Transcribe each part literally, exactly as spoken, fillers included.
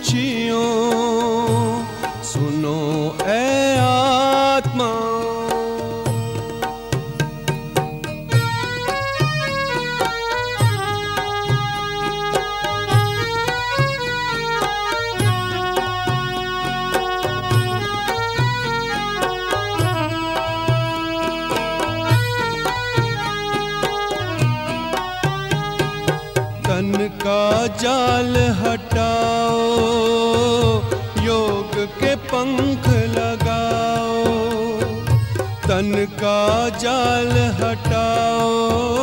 पंछियों, सुनो ऐ आत्मा। तन का जाल हटाओ, योग के पंख लगाओ। तन का जाल हटाओ,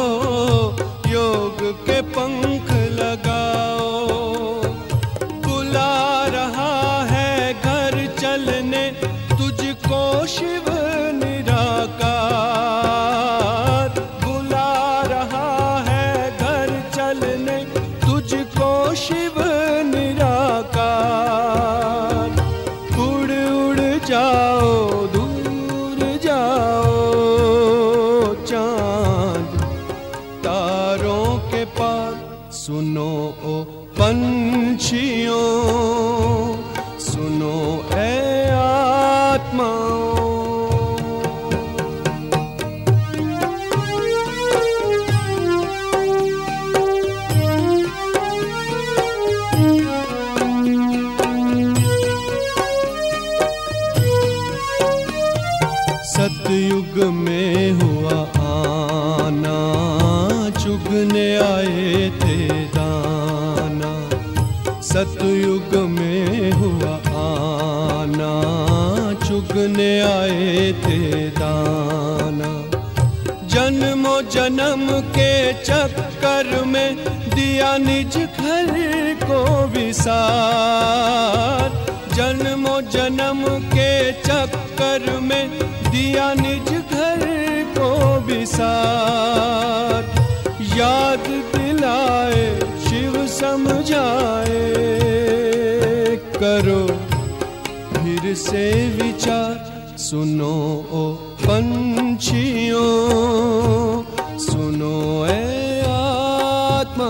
योग के पंख लगाओ। बुला रहा है घर चलने तुझको शिव निराकार। बुला रहा है घर चलने तुझको शिव निराकार। उड़ उड़ जाओ, दूर जाओ, चांद तारों के पार। सुनो ओ पंछियों, सुनो ऐ आत्माओं। सतयुग में हुआ आना, चुगने आए थे दाना। सतयुग में हुआ आना, चुगने आए थे दाना। जन्मों जन्म के चक्कर में दिया निज घर को विसार। जन्मों जन्म के चक्कर में दिया निज घर को विसार। याद दिलाए शिव समझाए, करो फिर से विचार। सुनो ओ पंछियों, सुनो ऐ आत्मा।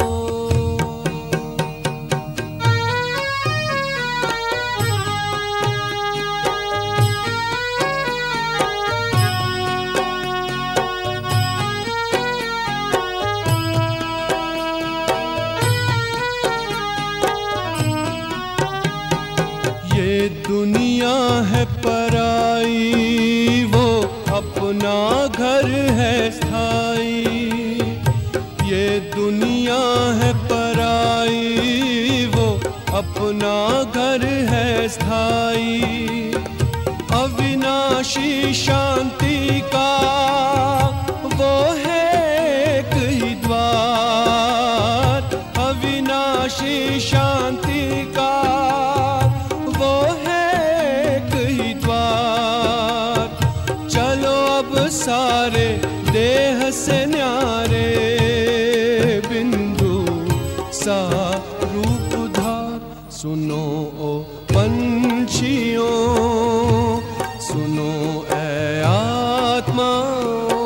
ये दुनिया है पराई, वो अपना घर है स्थाई। ये दुनिया है पराई, वो अपना घर है स्थाई। अविनाशी शांति का वो है एक ही द्वार। अविनाशी शांति का वो है एक ही द्वार। चलो अब सारे देह से न्यारे, बिंदु सा रूप धार। सुनो ओ पंछियों, सुनो ऐ आत्माओं।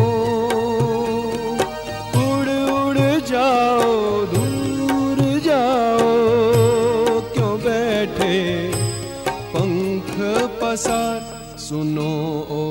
उड़ उड़ जाओ, दूर जाओ, क्यों बैठे पंख पसार। सुनो ओ